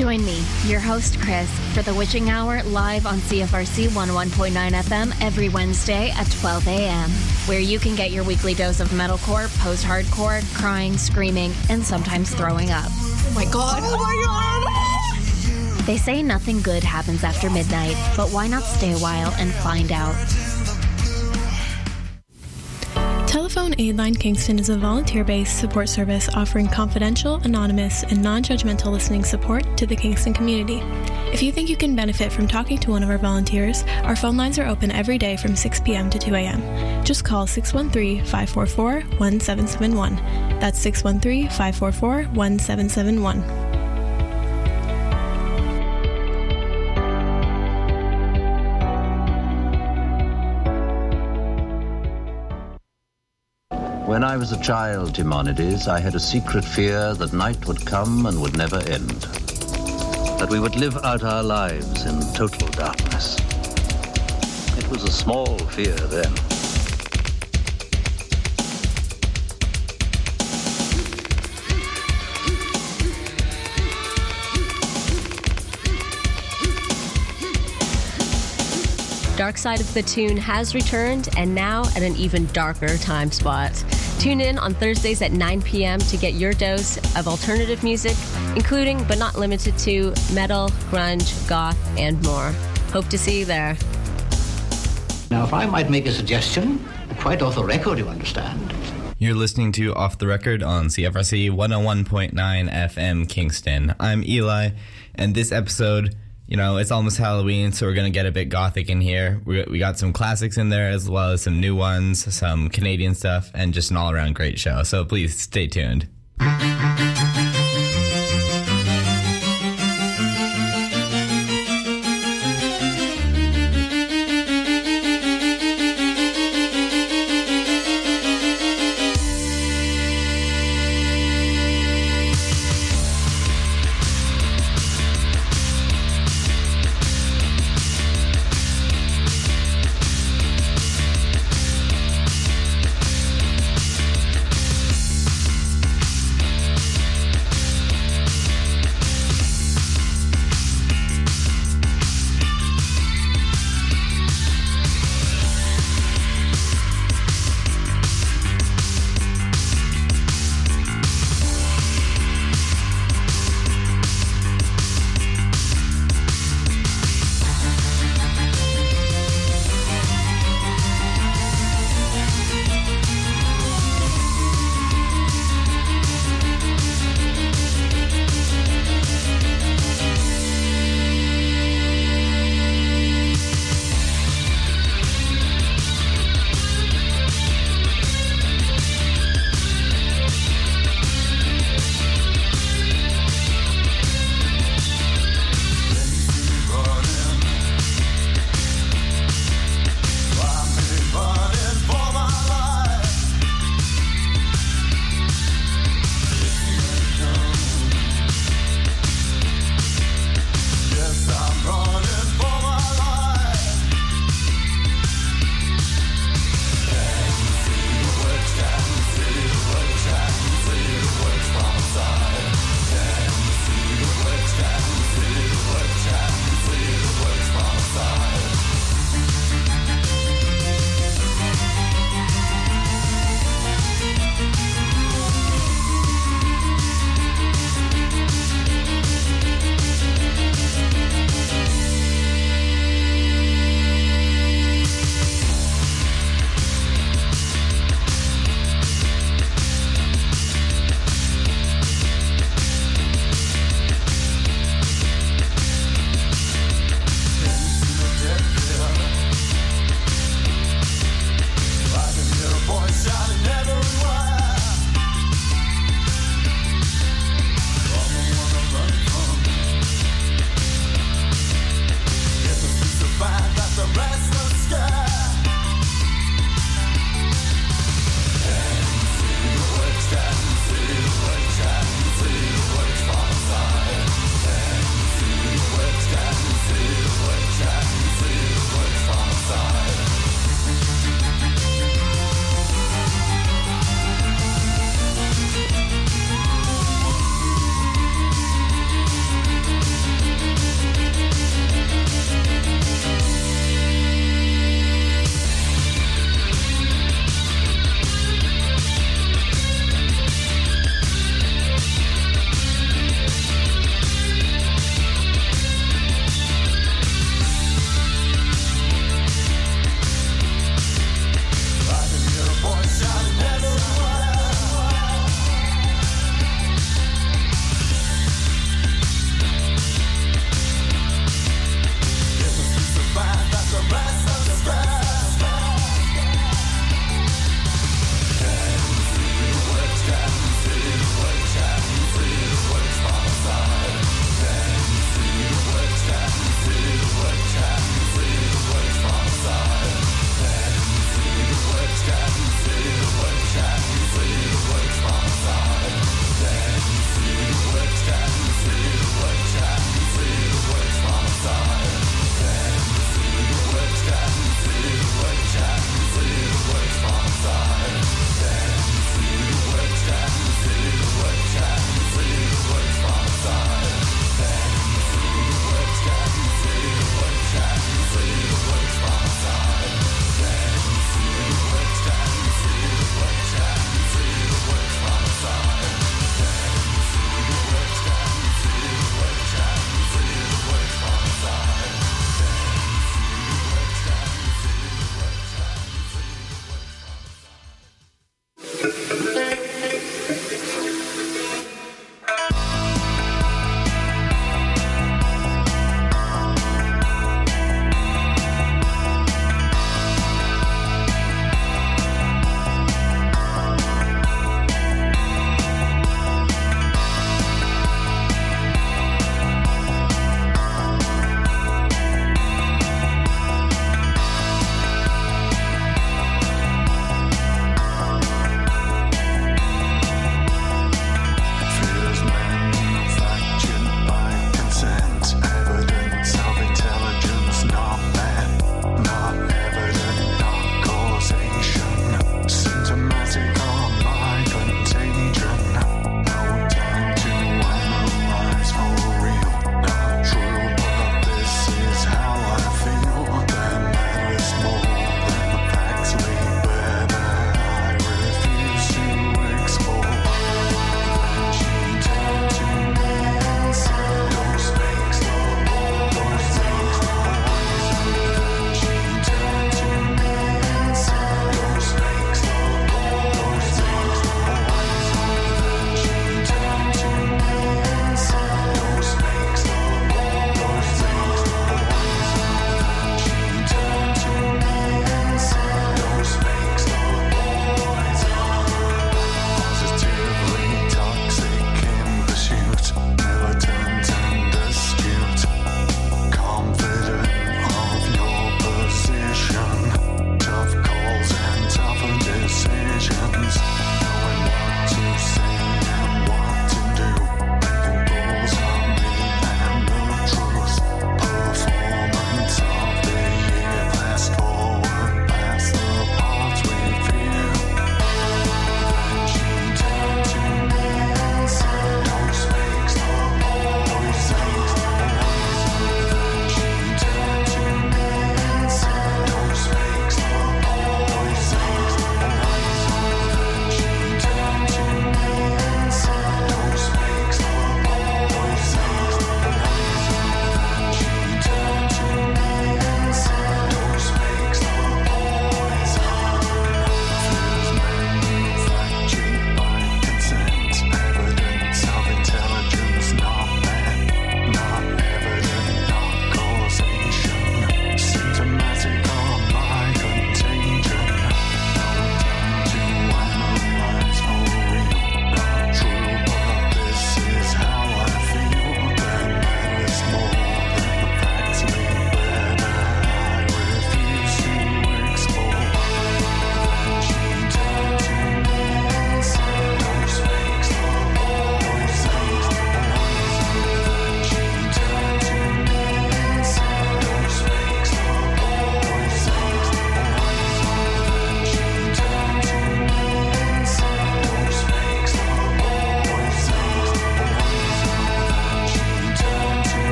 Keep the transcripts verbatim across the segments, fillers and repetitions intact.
Join me, your host Chris, for the Witching Hour live on C F R C one oh one point nine F M every Wednesday at twelve a.m., where you can get your weekly dose of metalcore, post-hardcore, crying, screaming, and sometimes throwing up. Oh my god, oh my god! They say nothing good happens after midnight, but why not stay a while and find out? Telephone Aidline Kingston is a volunteer-based support service offering confidential, anonymous, and non-judgmental listening support to the Kingston community. If you think you can benefit from talking to one of our volunteers, our phone lines are open every day from six p.m. to two a.m. Just call six one three, five four four, one seven seven one. That's six one three, five four four, one seven seven one. When I was a child, Timonides, I had a secret fear that night would come and would never end. That we would live out our lives in total darkness. It was a small fear then. Dark Side of the Tune has returned, and now at an even darker time spot. Tune in on Thursdays at nine p.m. to get your dose of alternative music, including but not limited to metal, grunge, goth, and more. Hope to see you there. Now, if I might make a suggestion, quite off the record, you understand. You're listening to Off the Record on C F R C one oh one point nine F M Kingston. I'm Eli, and this episode, you know, it's almost Halloween, so we're going to get a bit gothic in here. We, we got some classics in there as well as some new ones, some Canadian stuff, and just an all-around great show. So please stay tuned.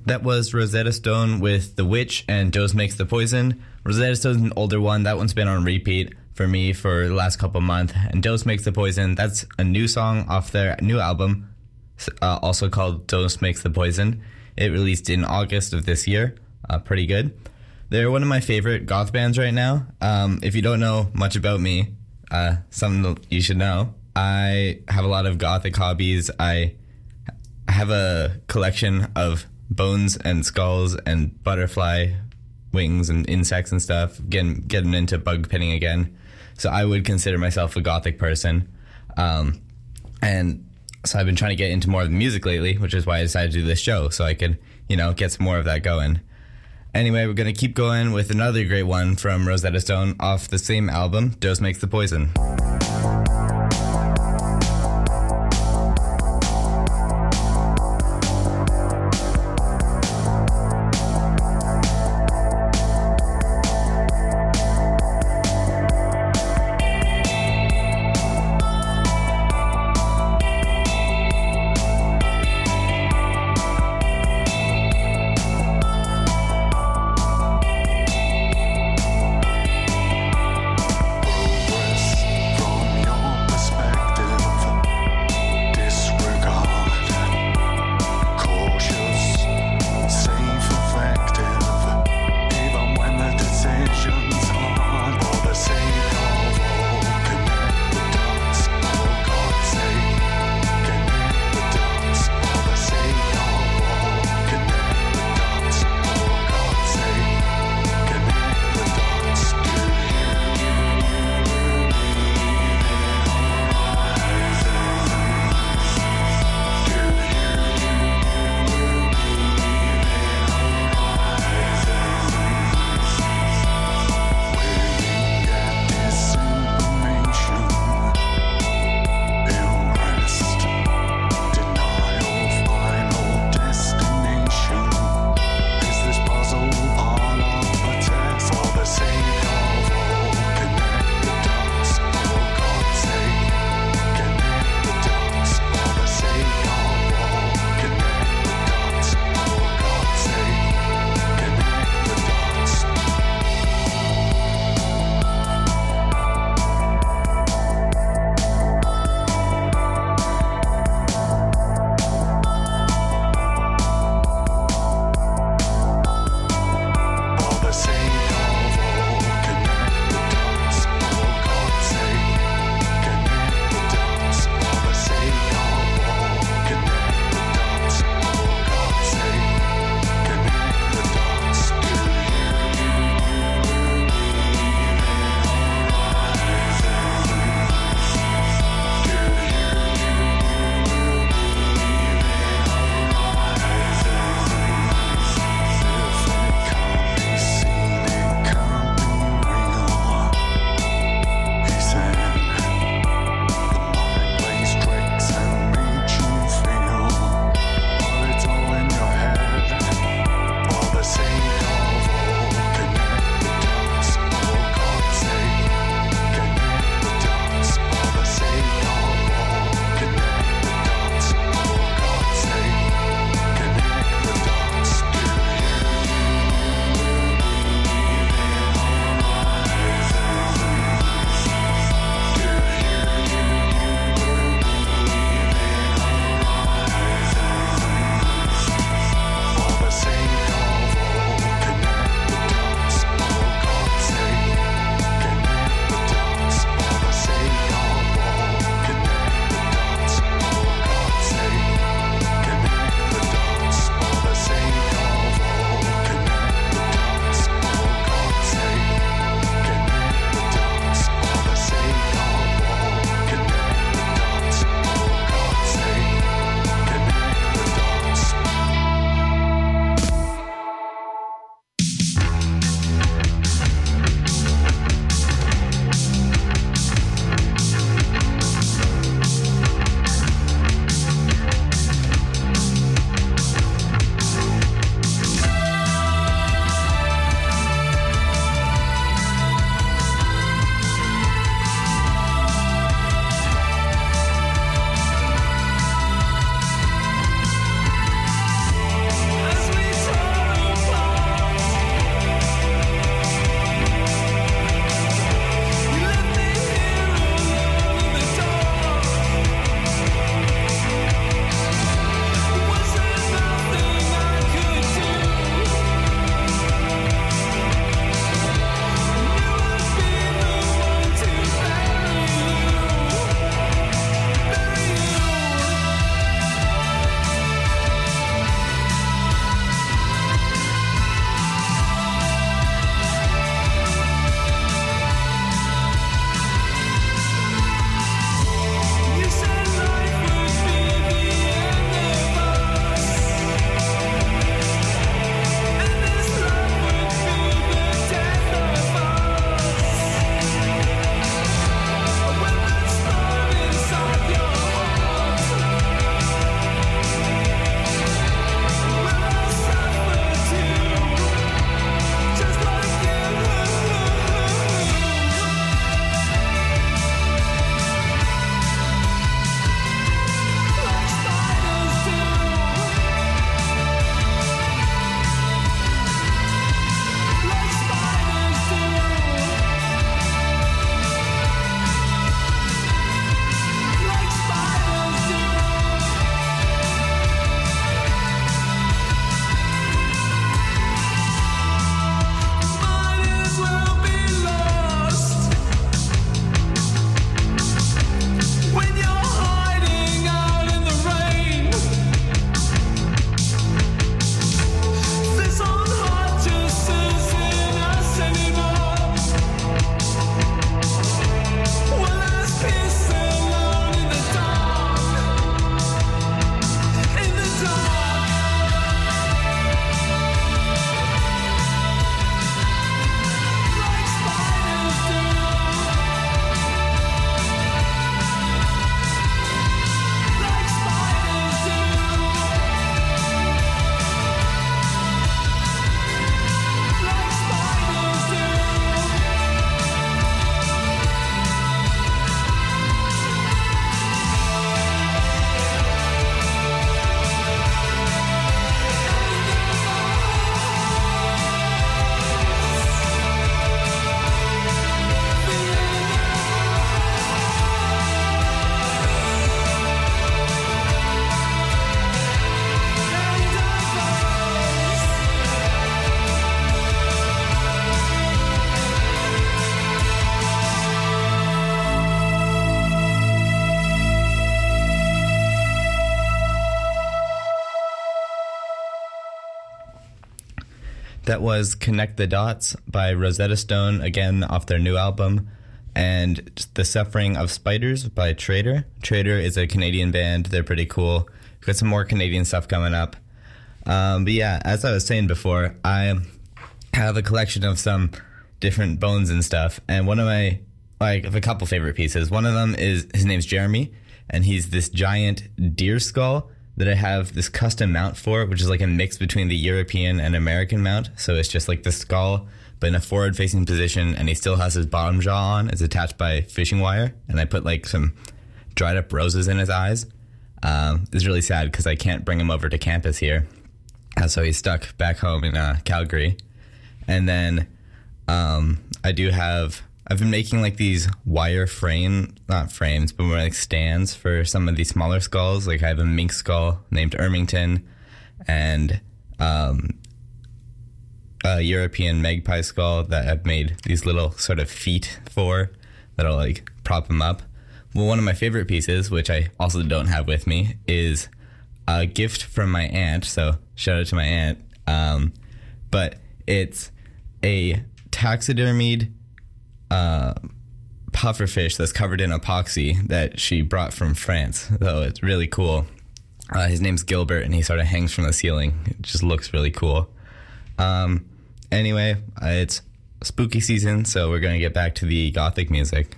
That was Rosetta Stone with The Witch and Dose Makes the Poison. Rosetta Stone's an older one. That one's been on repeat for me for the last couple months. And Dose Makes the Poison, that's a new song off their new album, uh, also called Dose Makes the Poison. It released in August of this year. Uh, pretty good. They're one of my favorite goth bands right now. Um, if you don't know much about me, uh, something you should know, I have a lot of gothic hobbies. I have a collection of bones and skulls and butterfly wings and insects and stuff, getting, getting into bug pinning again. So I would consider myself a gothic person. Um, and so I've been trying to get into more of the music lately, which is why I decided to do this show, so I could, you know, get some more of that going. Anyway, we're going to keep going with another great one from Rosetta Stone off the same album, Dose Makes the Poison. From your that was Connect the Dots by Rosetta Stone, again off their new album, and The Suffering of Spiders by Trader. Trader is a Canadian band. They're pretty cool. We've got some more Canadian stuff coming up. Um, but yeah, as I was saying before, I have a collection of some different bones and stuff, and one of my, like, a couple favorite pieces. One of them is, his name's Jeremy, and he's this giant deer skull that I have this custom mount for, which is like a mix between the European and American mount. So it's just like the skull, but in a forward-facing position, and he still has his bottom jaw on. It's attached by fishing wire, and I put like some dried-up roses in his eyes. Um, it's really sad because I can't bring him over to campus here, uh, so he's stuck back home in uh, Calgary. And then um, I do have... I've been making like these wire frame, not frames, but more like stands for some of these smaller skulls. Like I have a mink skull named Ermington, and um, a European magpie skull that I've made these little sort of feet for that'll like prop them up. Well, one of my favorite pieces, which I also don't have with me, is a gift from my aunt. So shout out to my aunt. Um, but it's a taxidermied Uh, pufferfish that's covered in epoxy that she brought from France. So it's really cool. Uh, his name's Gilbert, and he sort of hangs from the ceiling. It just looks really cool. Um, anyway, uh, it's spooky season, so we're going to get back to the gothic music.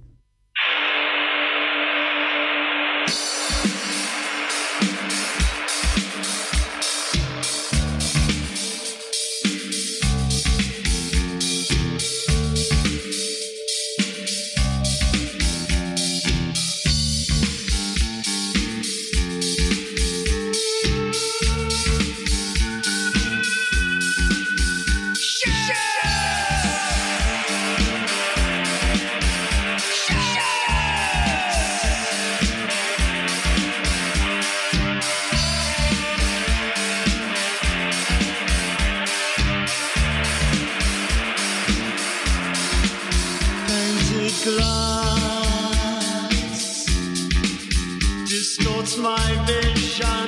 Glass distorts my vision.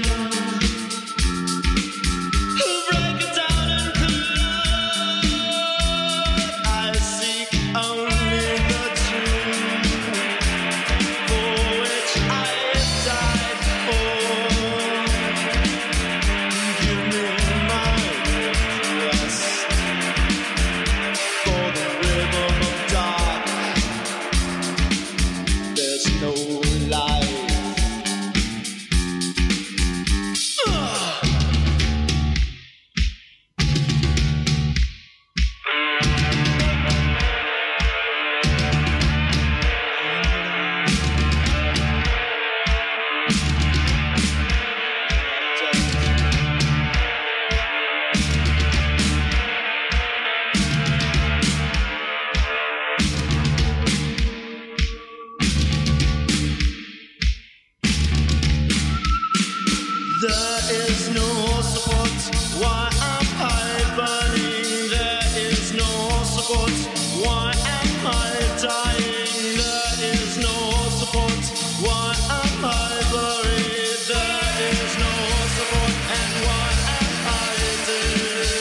Break it down and clear. I seek only the truth for which I died for. Give me my request for the rhythm of dark. There's no life. There is no support. Why am I burning? There is no support. Why am I dying? There is no support. Why am I buried? There is no support. And why am I dead?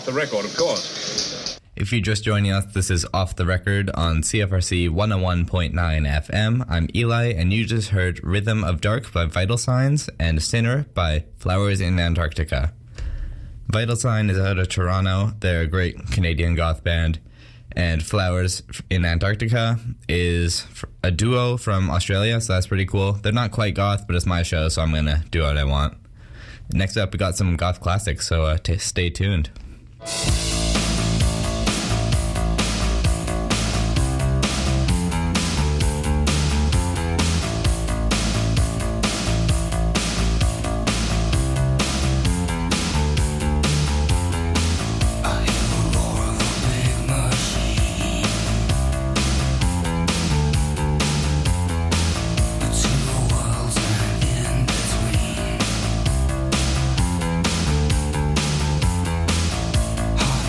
off the record, of course. If you're just joining us, this is Off the Record on C F R C one oh one point nine F M. I'm Eli, and you just heard Rhythm of Dark by Vital Signs and Sinner by Flowers in Antarctica. Vital Sign is out of Toronto. They're a great Canadian goth band. And Flowers in Antarctica is a duo from Australia, so that's pretty cool. They're not quite goth, but it's my show, so I'm going to do what I want. Next up, we got some goth classics, so uh, t- stay tuned. Heart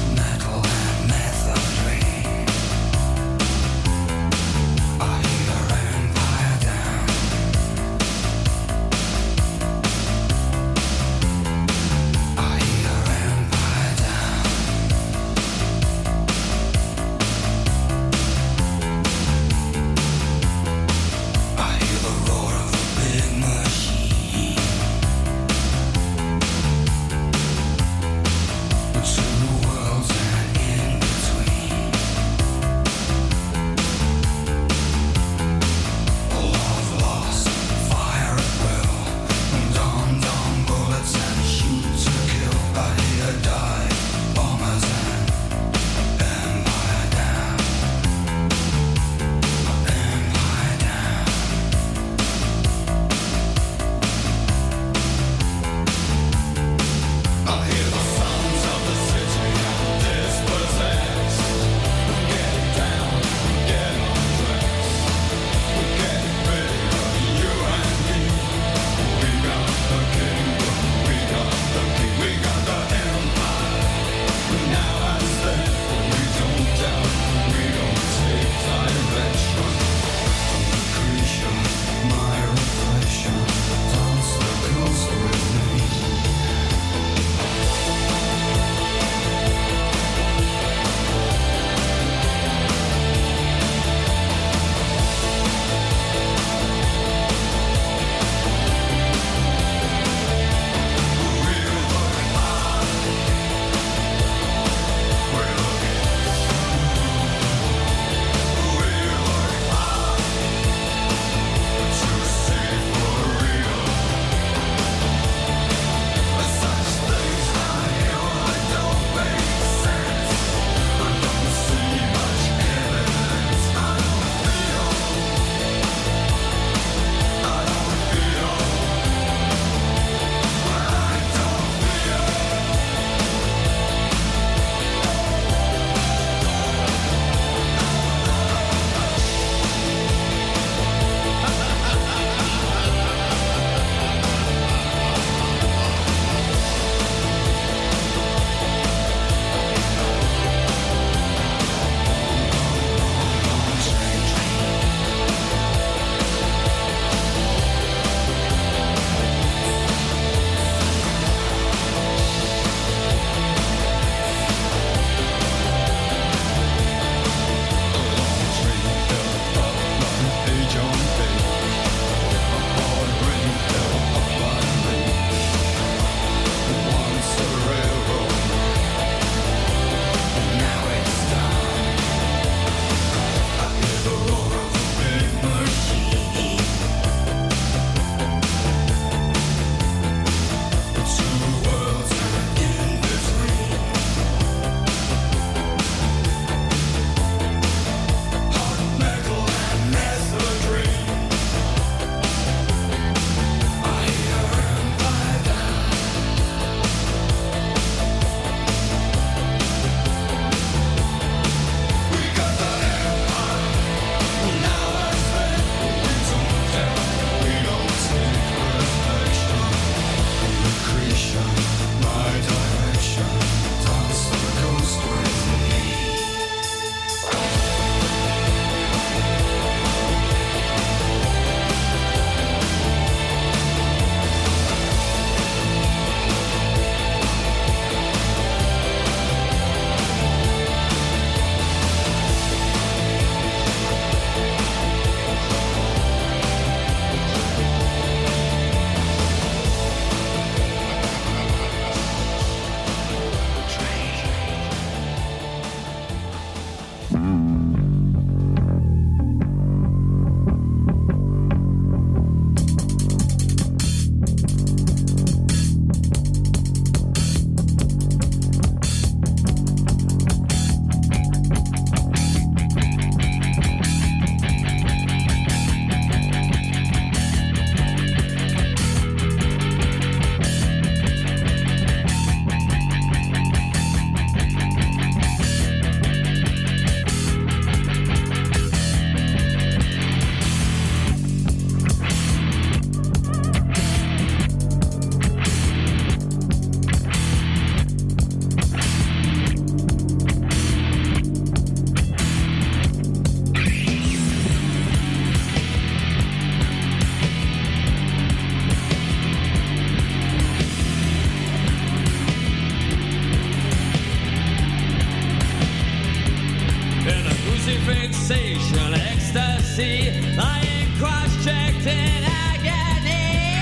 ecstasy, lying cross-checked in agony.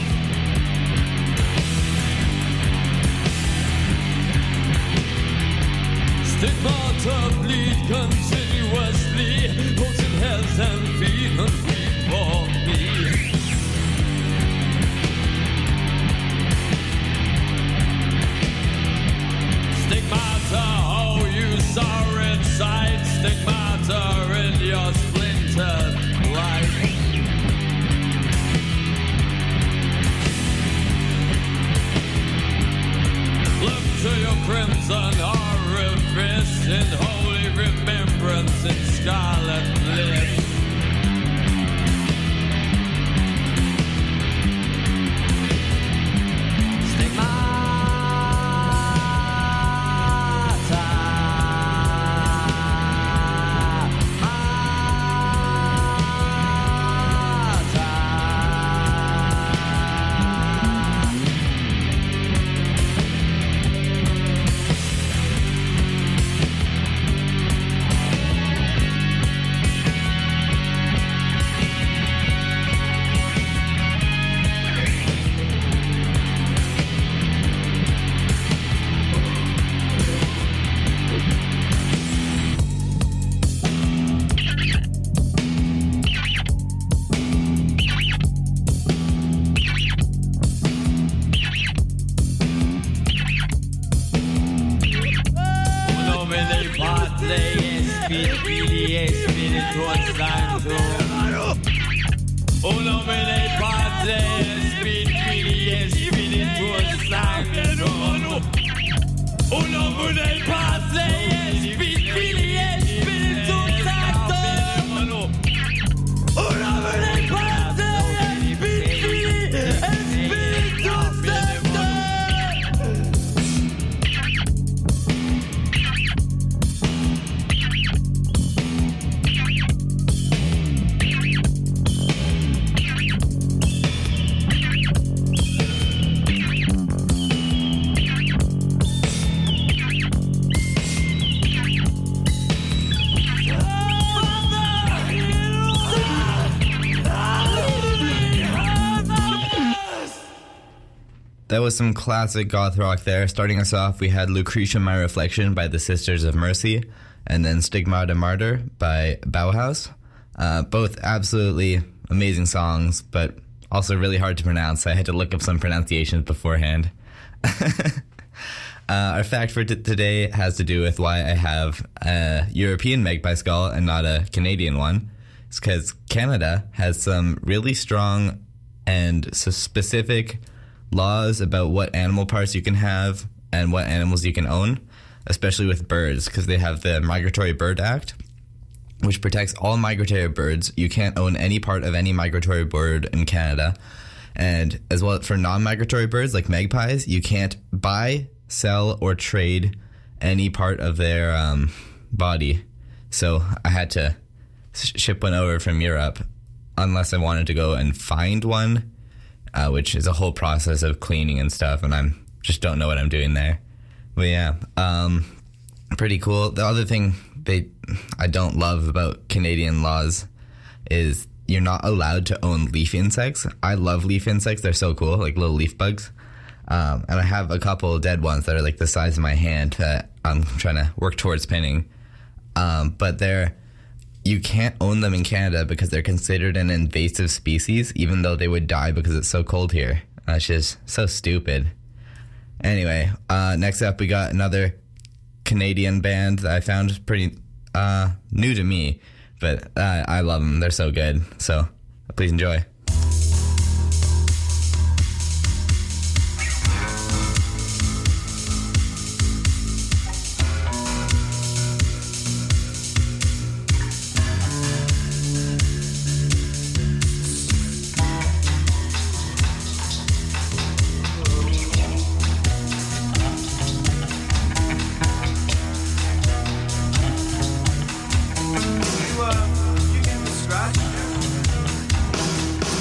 Stigmata bleed continuously, potent health and feeling weak for me. Stigmata, how you saw inside, stigmata in your splintered life. Look to your crimson orifice in holy remembrance in scarlet bliss. That was some classic goth rock there. Starting us off, we had Lucretia My Reflection by the Sisters of Mercy, and then Stigmata Martyr by Bauhaus. Uh, both absolutely amazing songs, but also really hard to pronounce. I had to look up some pronunciations beforehand. uh, our fact for t- today has to do with why I have a European magpie skull and not a Canadian one. It's because Canada has some really strong and so specific laws about what animal parts you can have and what animals you can own, especially with birds, because they have the Migratory Bird Act, which protects all migratory birds. You can't own any part of any migratory bird in Canada. And as well for non-migratory birds like magpies, you can't buy, sell, or trade any part of their um, body. So I had to ship one over from Europe unless I wanted to go and find one, Uh, which is a whole process of cleaning and stuff, and I'm just don't know what I'm doing there. But yeah, um, pretty cool. The other thing they I don't love about Canadian laws is you're not allowed to own leaf insects. I love leaf insects. They're so cool, like little leaf bugs. Um, and I have a couple dead ones that are like the size of my hand that I'm trying to work towards pinning. Um, but they're You can't own them in Canada because they're considered an invasive species, even though they would die because it's so cold here. That's just so stupid. Anyway, uh, next up we got another Canadian band that I found pretty uh, new to me, but uh, I love them. They're so good. So please enjoy. You, uh, you getting scratched?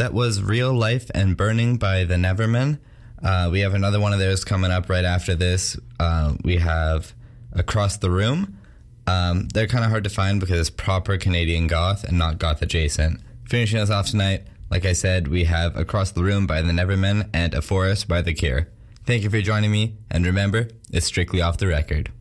that was Real Life and Burning by the Nevermen. Uh, we have another one of theirs coming up right after this. Uh, we have Across the Room. Um, they're kind of hard to find because it's proper Canadian goth and not goth adjacent. Finishing us off tonight, like I said, we have Across the Room by the Nevermen and A Forest by The Cure. Thank you for joining me, and remember, it's strictly off the record.